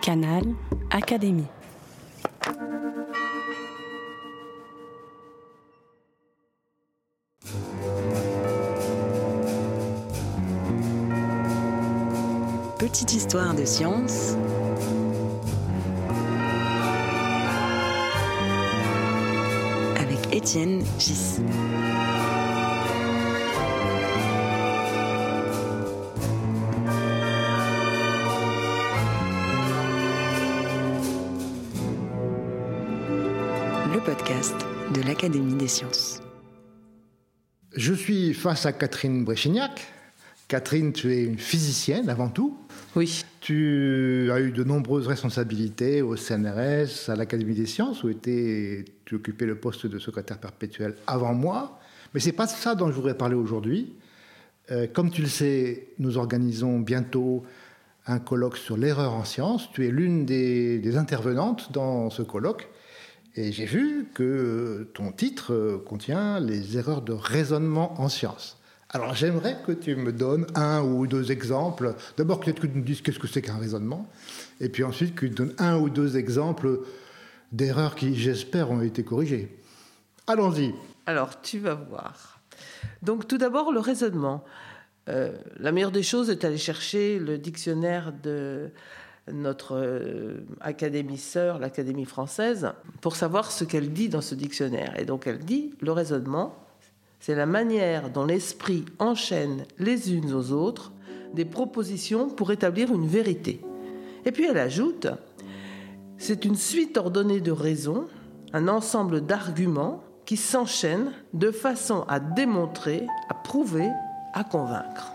Canal Académie. Petite histoire de science avec Étienne Gis. Le podcast de l'Académie des sciences. Je suis face à Catherine Bréchignac. Catherine, tu es une physicienne avant tout. Oui. Tu as eu de nombreuses responsabilités au CNRS, à l'Académie des sciences, où tu occupais le poste de secrétaire perpétuel avant moi. Mais ce n'est pas ça dont je voudrais parler aujourd'hui. Comme tu le sais, nous organisons bientôt un colloque sur l'erreur en sciences. Tu es l'une des intervenantes dans ce colloque. Et j'ai vu que ton titre contient les erreurs de raisonnement en sciences. Alors j'aimerais que tu me donnes un ou deux exemples. D'abord, peut-être que tu nous dises qu'est-ce que c'est qu'un raisonnement. Et puis ensuite, que tu donnes un ou deux exemples d'erreurs qui, j'espère, ont été corrigées. Allons-y. Alors, tu vas voir. Donc, tout d'abord, le raisonnement. La meilleure des choses est d'aller chercher le dictionnaire de notre académie sœur, l'Académie française, pour savoir ce qu'elle dit dans ce dictionnaire. Et donc, elle dit, le raisonnement, c'est la manière dont l'esprit enchaîne les unes aux autres des propositions pour établir une vérité. Et puis elle ajoute, c'est une suite ordonnée de raisons, un ensemble d'arguments qui s'enchaînent de façon à démontrer, à prouver, à convaincre.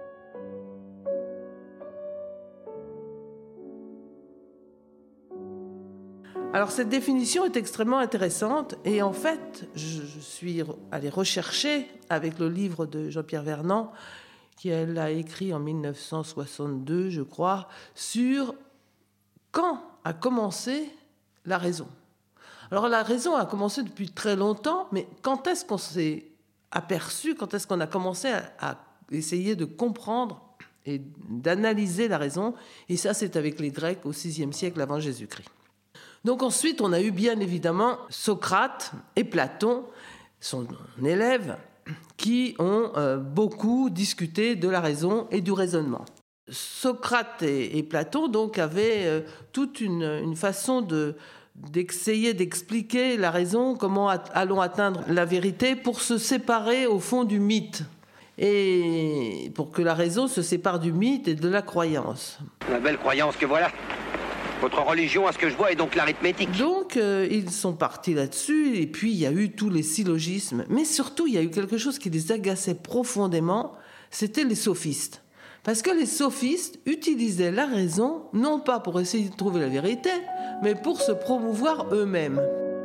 Alors cette définition est extrêmement intéressante et en fait, je suis allée rechercher avec le livre de Jean-Pierre Vernant, qu'elle a écrit en 1962, je crois, sur quand a commencé la raison. Alors la raison a commencé depuis très longtemps, mais quand est-ce qu'on s'est aperçu, quand est-ce qu'on a commencé à essayer de comprendre et d'analyser la raison? Et ça, c'est avec les Grecs au VIe siècle avant Jésus-Christ. Donc ensuite, on a eu bien évidemment Socrate et Platon, son élève, qui ont beaucoup discuté de la raison et du raisonnement. Socrate et Platon donc avaient toute une façon d'essayer d'expliquer la raison, comment allons atteindre la vérité pour se séparer au fond du mythe. Et pour que la raison se sépare du mythe et de la croyance. La belle croyance que voilà. Votre religion, à ce que je vois, est donc l'arithmétique. Donc, ils sont partis là-dessus, et puis il y a eu tous les syllogismes. Mais surtout, il y a eu quelque chose qui les agaçait profondément, c'était les sophistes. Parce que les sophistes utilisaient la raison, non pas pour essayer de trouver la vérité, mais pour se promouvoir eux-mêmes.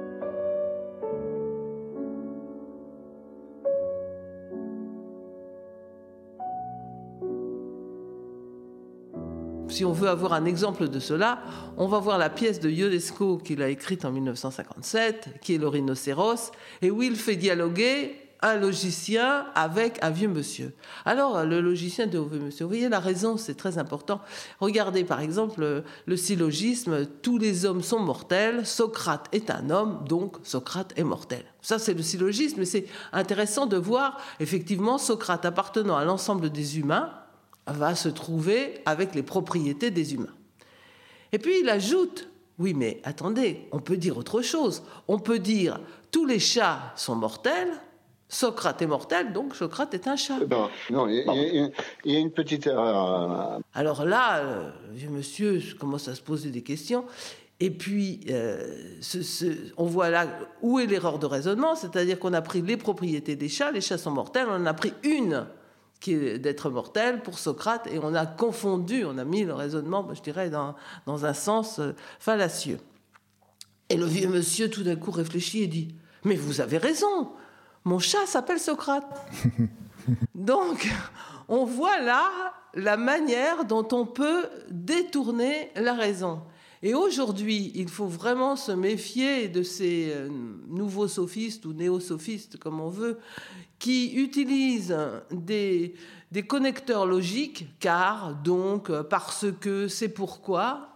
Si on veut avoir un exemple de cela, on va voir la pièce de Ionesco qu'il a écrite en 1957, qui est le rhinocéros, et où il fait dialoguer un logicien avec un vieux monsieur. Alors, le logicien dit au vieux monsieur, vous voyez, la raison, c'est très important. Regardez, par exemple, le syllogisme, tous les hommes sont mortels, Socrate est un homme, donc Socrate est mortel. Ça, c'est le syllogisme, mais c'est intéressant de voir, effectivement, Socrate appartenant à l'ensemble des humains, va se trouver avec les propriétés des humains. Et puis il ajoute, oui mais attendez, on peut dire autre chose. On peut dire, tous les chats sont mortels, Socrate est mortel, donc Socrate est un chat. Non, il y a une petite erreur. Alors là, le vieux monsieur commence à se poser des questions. Et puis, on voit là où est l'erreur de raisonnement, c'est-à-dire qu'on a pris les propriétés des chats, les chats sont mortels, on en a pris une qui est d'être mortel pour Socrate, et on a confondu, on a mis le raisonnement, je dirais, dans un sens fallacieux. Et le vieux monsieur, tout d'un coup, réfléchit et dit « Mais vous avez raison, mon chat s'appelle Socrate !» Donc, on voit là la manière dont on peut détourner la raison. Et aujourd'hui, il faut vraiment se méfier de ces nouveaux sophistes ou néo-sophistes, comme on veut, qui utilisent des connecteurs logiques, car, donc, parce que, c'est pourquoi,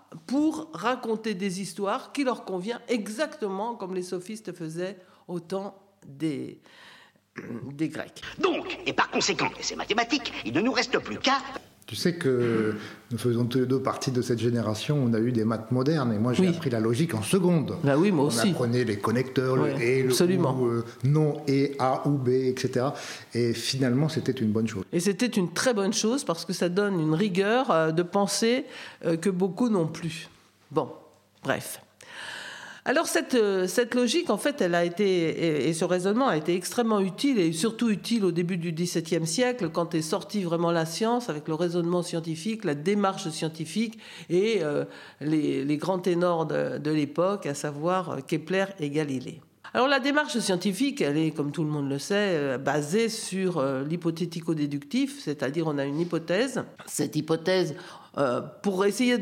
pour raconter des histoires qui leur conviennent exactement comme les sophistes faisaient au temps des Grecs. Donc, et par conséquent, et c'est mathématique, il ne nous reste plus qu'à... Tu sais que nous faisons tous les deux partie de cette génération, on a eu des maths modernes, et moi j'ai appris la logique en seconde. Bah oui, moi aussi. On apprenait les connecteurs, le et, le absolument. ou, non et, a ou b, etc. Et finalement, c'était une bonne chose. Et c'était une très bonne chose parce que ça donne une rigueur de pensée que beaucoup n'ont plus. Bon, bref. Alors cette logique, en fait, elle a été, et ce raisonnement a été extrêmement utile, et surtout utile au début du XVIIe siècle, quand est sortie vraiment la science, avec le raisonnement scientifique, la démarche scientifique, et les grands ténors de l'époque, à savoir Kepler et Galilée. Alors la démarche scientifique, elle est, comme tout le monde le sait, basée sur l'hypothético-déductif, c'est-à-dire on a une hypothèse. Cette hypothèse, pour essayer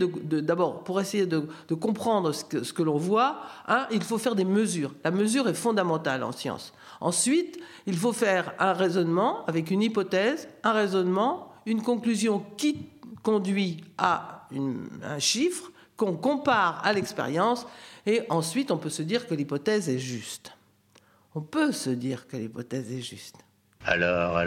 de comprendre ce que l'on voit, il faut faire des mesures. La mesure est fondamentale en science. Ensuite, il faut faire un raisonnement avec une hypothèse, un raisonnement, une conclusion qui conduit à un chiffre qu'on compare à l'expérience, et ensuite on peut se dire que l'hypothèse est juste. On peut se dire que l'hypothèse est juste. Alors,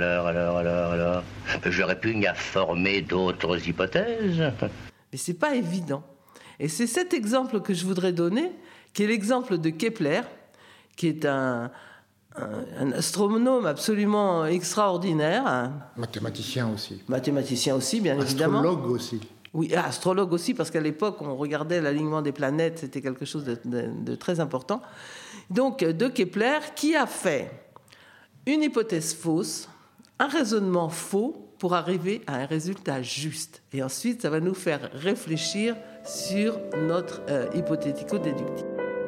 j'aurais pu y former d'autres hypothèses. Mais c'est pas évident. Et c'est cet exemple que je voudrais donner, qui est l'exemple de Kepler, qui est un astronome absolument extraordinaire. Mathématicien aussi. Mathématicien aussi, bien évidemment. Astrologue aussi. Oui, astrologue aussi, parce qu'à l'époque, on regardait l'alignement des planètes, c'était quelque chose de très important. Donc, de Kepler, qui a fait une hypothèse fausse, un raisonnement faux, pour arriver à un résultat juste. Et ensuite, ça va nous faire réfléchir sur notre hypothético-déductif.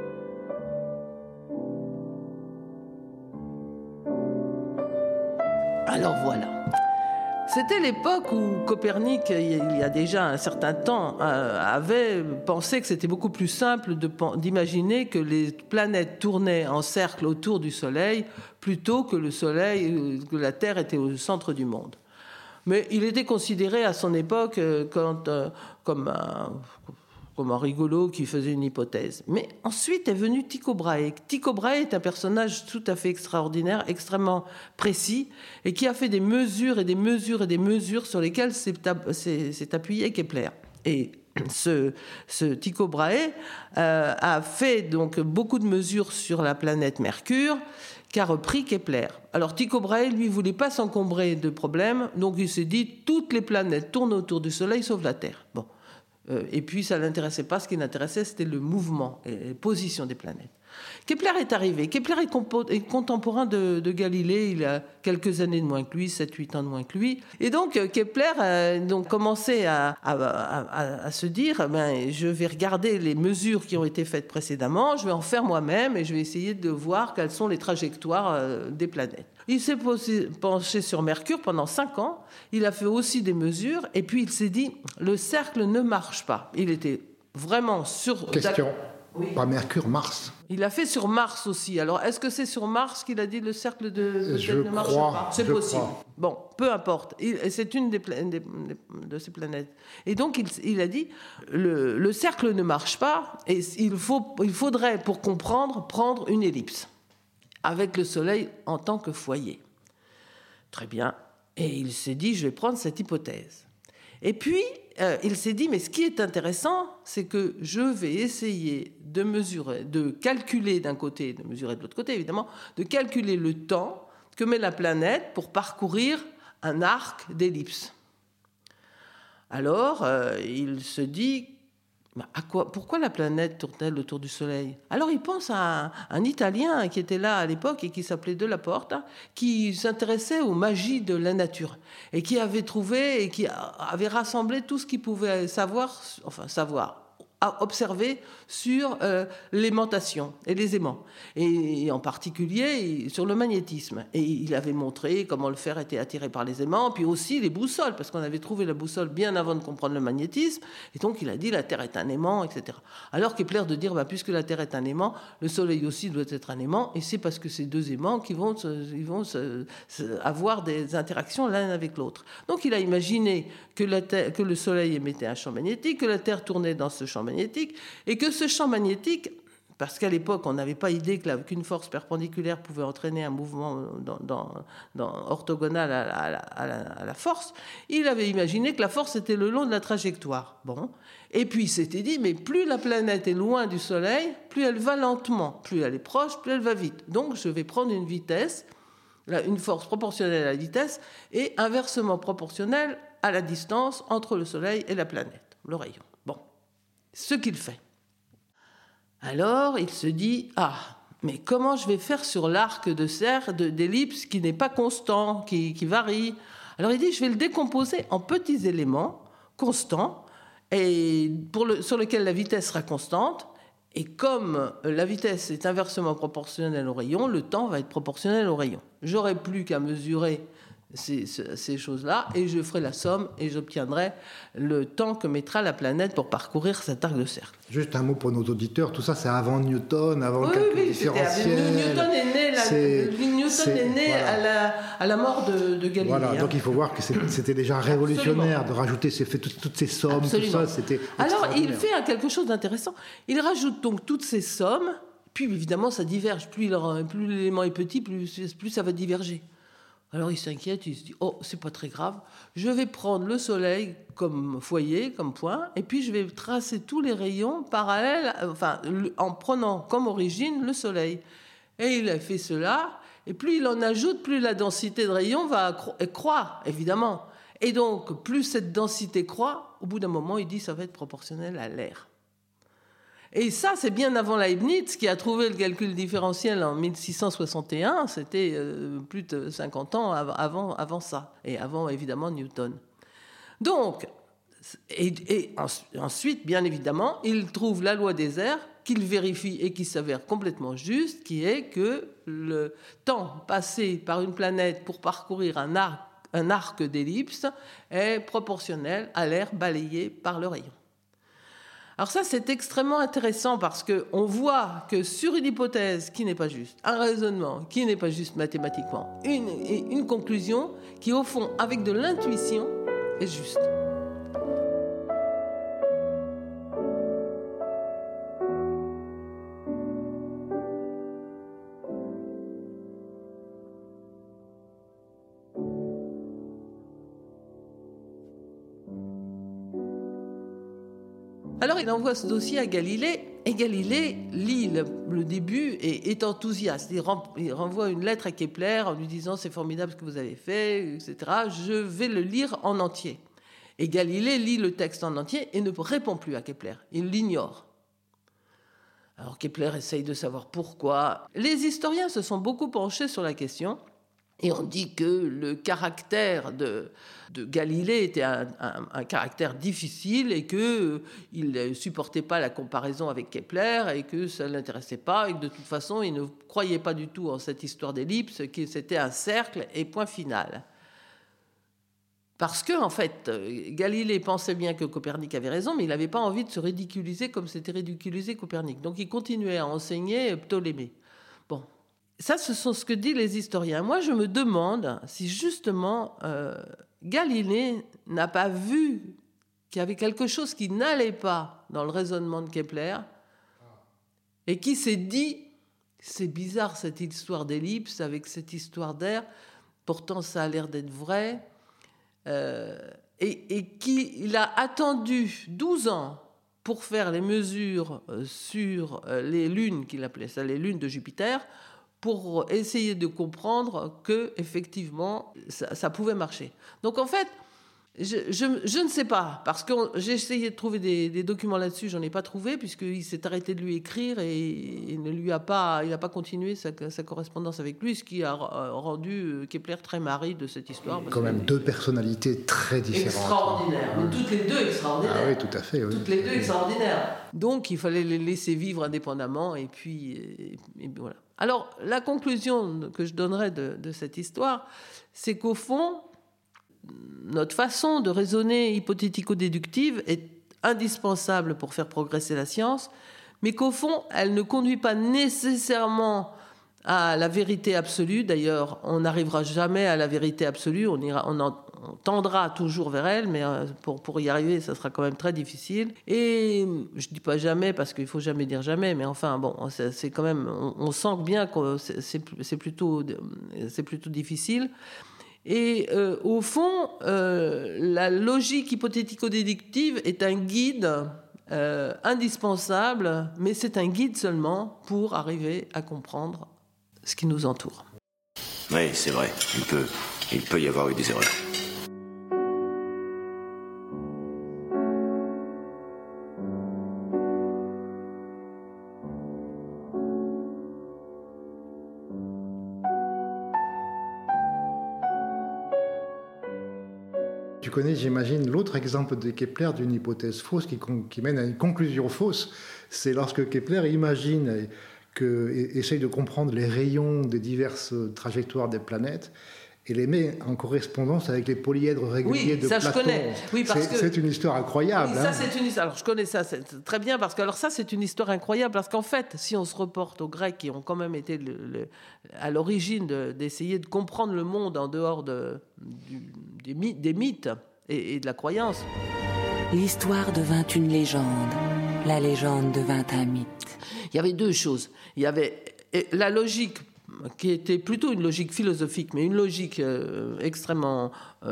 Alors voilà. C'était l'époque où Copernic, il y a déjà un certain temps, avait pensé que c'était beaucoup plus simple d'imaginer que les planètes tournaient en cercle autour du Soleil plutôt que le Soleil, que la Terre était au centre du monde. Mais il était considéré à son époque comme un rigolo qui faisait une hypothèse. Mais ensuite est venu Tycho Brahe. Tycho Brahe est un personnage tout à fait extraordinaire, extrêmement précis, et qui a fait des mesures et des mesures et des mesures sur lesquelles s'est appuyé Kepler. Et ce Tycho Brahe a fait donc beaucoup de mesures sur la planète Mercure, qu'a repris Kepler. Alors Tycho Brahe, lui, voulait pas s'encombrer de problèmes, donc il s'est dit toutes les planètes tournent autour du Soleil sauf la Terre. Bon. Et puis ça ne l'intéressait pas, ce qui l'intéressait c'était le mouvement et les positions des planètes. Kepler est arrivé, Kepler est contemporain de Galilée, il a quelques années de moins que lui, 7-8 ans de moins que lui. Et donc Kepler a commencé à se dire, je vais regarder les mesures qui ont été faites précédemment, je vais en faire moi-même et je vais essayer de voir quelles sont les trajectoires des planètes. Il s'est penché sur Mercure pendant 5 ans, il a fait aussi des mesures et puis il s'est dit, le cercle ne marche pas. Il était vraiment sur... Question. Oui. Pas Mercure, Mars. Il a fait sur Mars aussi. Alors, est-ce que c'est sur Mars qu'il a dit le cercle ne marche pas ? C'est possible. Bon, peu importe. C'est une de ces planètes. Et donc, il a dit le cercle ne marche pas et il faudrait, pour comprendre, prendre une ellipse avec le Soleil en tant que foyer. Très bien. Et il s'est dit, je vais prendre cette hypothèse. Et puis, il s'est dit, mais ce qui est intéressant, c'est que je vais essayer de mesurer, de calculer d'un côté, de mesurer de l'autre côté, évidemment, de calculer le temps que met la planète pour parcourir un arc d'ellipse. Alors, il se dit, pourquoi la planète tourne-t-elle autour du Soleil ? Alors il pense à un Italien qui était là à l'époque et qui s'appelait Delaporte, qui s'intéressait aux magies de la nature et qui avait trouvé et qui avait rassemblé tout ce qu'il pouvait savoir, observé sur l'aimantation et les aimants, et en particulier sur le magnétisme. Et il avait montré comment le fer était attiré par les aimants, puis aussi les boussoles, parce qu'on avait trouvé la boussole bien avant de comprendre le magnétisme, et donc il a dit la Terre est un aimant, etc. Alors Kepler de dire, puisque la Terre est un aimant, le Soleil aussi doit être un aimant, et c'est parce que ces deux aimants qui vont avoir des interactions l'un avec l'autre. Donc il a imaginé que le Soleil émettait un champ magnétique, que la Terre tournait dans ce champ magnétique, et que ce champ magnétique, parce qu'à l'époque on n'avait pas idée qu'une force perpendiculaire pouvait entraîner un mouvement orthogonal à la force, il avait imaginé que la force était le long de la trajectoire. Bon. Et puis il s'était dit, mais plus la planète est loin du Soleil, plus elle va lentement, plus elle est proche, plus elle va vite. Donc je vais prendre une vitesse, une force proportionnelle à la vitesse, et inversement proportionnelle à la distance entre le Soleil et la planète, le rayon. Bon, ce qu'il fait. Alors, il se dit, mais comment je vais faire sur l'arc de cercle d'ellipse qui n'est pas constant, qui varie? Alors il dit, je vais le décomposer en petits éléments constants, et sur lesquels la vitesse sera constante, et comme la vitesse est inversement proportionnelle au rayon, le temps va être proportionnel au rayon. J'aurai plus qu'à mesurer ces choses-là, et je ferai la somme, et j'obtiendrai le temps que mettra la planète pour parcourir cet arc de cercle. Juste un mot pour nos auditeurs, tout ça c'est avant Newton, avant le calcul différentiel. Newton est né à la mort de Galilée. Voilà, donc il faut voir que c'était déjà révolutionnaire. Absolument. De rajouter toutes ces sommes, absolument. Tout ça, c'était alors il fait quelque chose d'intéressant. Il rajoute donc toutes ces sommes, puis évidemment ça diverge. Plus l'élément est petit, plus ça va diverger. Alors il s'inquiète, il se dit, c'est pas très grave, je vais prendre le Soleil comme foyer, comme point, et puis je vais tracer tous les rayons parallèles, en prenant comme origine le Soleil. Et il a fait cela, et plus il en ajoute, plus la densité de rayons va croître, évidemment. Et donc, plus cette densité croît, au bout d'un moment, il dit, ça va être proportionnel à l'air. Et ça, c'est bien avant Leibniz, qui a trouvé le calcul différentiel en 1661. C'était plus de 50 ans avant ça. Et avant, évidemment, Newton. Donc, ensuite, bien évidemment, il trouve la loi des airs, qu'il vérifie et qui s'avère complètement juste, qui est que le temps passé par une planète pour parcourir un arc d'ellipse est proportionnel à l'air balayé par le rayon. Alors ça, c'est extrêmement intéressant parce qu'on voit que sur une hypothèse qui n'est pas juste, un raisonnement qui n'est pas juste mathématiquement, une conclusion qui, au fond, avec de l'intuition, est juste. Alors il envoie ce dossier à Galilée, et Galilée lit le début et est enthousiaste. Il renvoie une lettre à Kepler en lui disant « c'est formidable ce que vous avez fait, etc. Je vais le lire en entier ». Et Galilée lit le texte en entier et ne répond plus à Kepler, il l'ignore. Alors Kepler essaye de savoir pourquoi. Les historiens se sont beaucoup penchés sur la question. Et on dit que le caractère de Galilée était un caractère difficile et qu'il ne supportait pas la comparaison avec Kepler et que ça ne l'intéressait pas et que de toute façon, il ne croyait pas du tout en cette histoire d'ellipse, que c'était un cercle et point final. Parce que, en fait, Galilée pensait bien que Copernic avait raison, mais il n'avait pas envie de se ridiculiser comme s'était ridiculisé Copernic. Donc il continuait à enseigner Ptolémée. Bon. Ça, ce sont ce que disent les historiens. Moi, je me demande si justement Galilée n'a pas vu qu'il y avait quelque chose qui n'allait pas dans le raisonnement de Kepler et qui s'est dit, c'est bizarre cette histoire d'ellipse avec cette histoire d'air, pourtant ça a l'air d'être vrai, et qu'il a attendu 12 ans pour faire les mesures sur les lunes, qu'il appelait ça les lunes de Jupiter, pour essayer de comprendre que effectivement ça pouvait marcher. Donc en fait, Je ne sais pas, parce que j'ai essayé de trouver des documents là-dessus, j'en ai pas trouvé, puisqu'il s'est arrêté de lui écrire et il n'a pas continué sa correspondance avec lui, ce qui a rendu Kepler très marri de cette histoire. Quand même deux personnalités très différentes. Extraordinaires, mais toutes les deux extraordinaires. Ah oui, tout à fait. Oui. Toutes les deux extraordinaires. Donc il fallait les laisser vivre indépendamment, et puis voilà. Alors la conclusion que je donnerais de cette histoire, c'est qu'au fond, notre façon de raisonner hypothético-déductive est indispensable pour faire progresser la science, mais qu'au fond, elle ne conduit pas nécessairement à la vérité absolue. D'ailleurs, on n'arrivera jamais à la vérité absolue, on tendra toujours vers elle, mais pour y arriver, ça sera quand même très difficile. Et je ne dis pas jamais, parce qu'il ne faut jamais dire jamais, mais enfin, bon, c'est quand même, on sent bien que c'est plutôt difficile. Et au fond, la logique hypothético-déductive est un guide indispensable, mais c'est un guide seulement pour arriver à comprendre ce qui nous entoure. Oui, c'est vrai, il peut y avoir eu des erreurs. Tu connais, j'imagine, l'autre exemple de Kepler d'une hypothèse fausse qui mène à une conclusion fausse. C'est lorsque Kepler imagine essaye de comprendre les rayons des diverses trajectoires des planètes et les met en correspondance avec les polyèdres réguliers de Platon. Oui, ça je connais. Oui, c'est une histoire incroyable. Oui, ça c'est une histoire. Alors je connais ça, c'est très bien, parce que ça c'est une histoire incroyable, parce qu'en fait, si on se reporte aux Grecs qui ont quand même été à l'origine d'essayer de comprendre le monde en dehors des mythes et de la croyance. L'histoire devint une légende, la légende devint un mythe. Il y avait deux choses. Il y avait la logique, qui était plutôt une logique philosophique, mais une logique extrêmement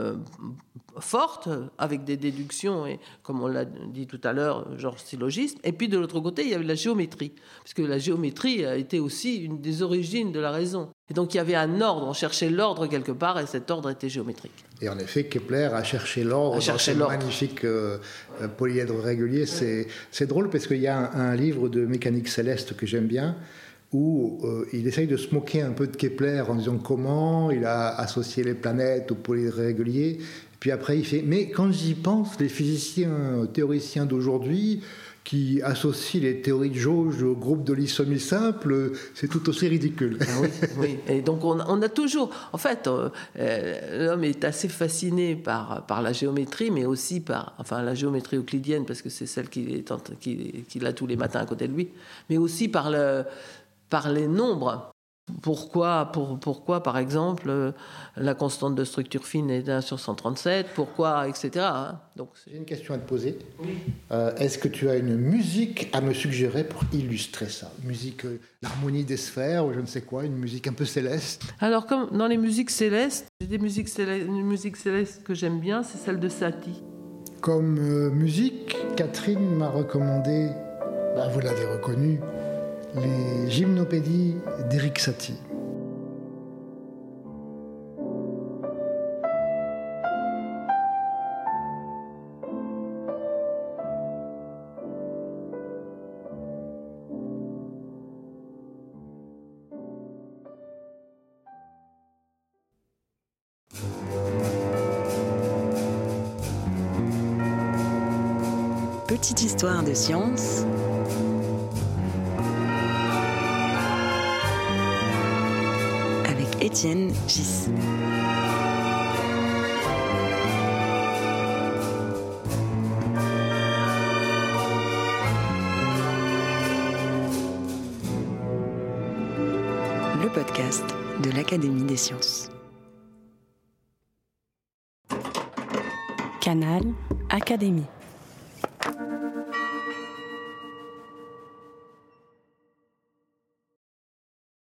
forte, avec des déductions, et comme on l'a dit tout à l'heure, genre syllogisme. Et puis de l'autre côté, il y avait la géométrie, parce que la géométrie a été aussi une des origines de la raison. Et donc il y avait un ordre, on cherchait l'ordre quelque part, et cet ordre était géométrique. Et en effet, Kepler a cherché l'ordre dans ces magnifiques polyèdres réguliers. C'est drôle, parce qu'il y a un livre de mécanique céleste que j'aime bien, où il essaye de se moquer un peu de Kepler en disant comment il a associé les planètes aux polyèdres réguliers. Puis après, il fait « Mais quand j'y pense, les physiciens théoriciens d'aujourd'hui qui associent les théories de jauge au groupe de l'isomie simple, c'est tout aussi ridicule. » Oui. Et donc on a toujours... En fait, l'homme est assez fasciné par la géométrie, mais aussi par la géométrie euclidienne, parce que c'est celle qu'il a tous les matins à côté de lui, mais aussi par les nombres. Pourquoi, par exemple, la constante de structure fine est d'1 sur 137, pourquoi, etc. Donc, j'ai une question à te poser. Oui. Est-ce que tu as une musique à me suggérer pour illustrer ça ? Musique, l'harmonie des sphères, ou je ne sais quoi, une musique un peu céleste ? Alors, comme dans les musiques célestes, une musique céleste que j'aime bien, c'est celle de Satie. Comme musique, Catherine m'a recommandé, vous l'avez reconnu, les gymnopédies d'Éric Satie. Petite histoire de science. Étienne Gis. Le podcast de l'Académie des sciences. Canal Académie.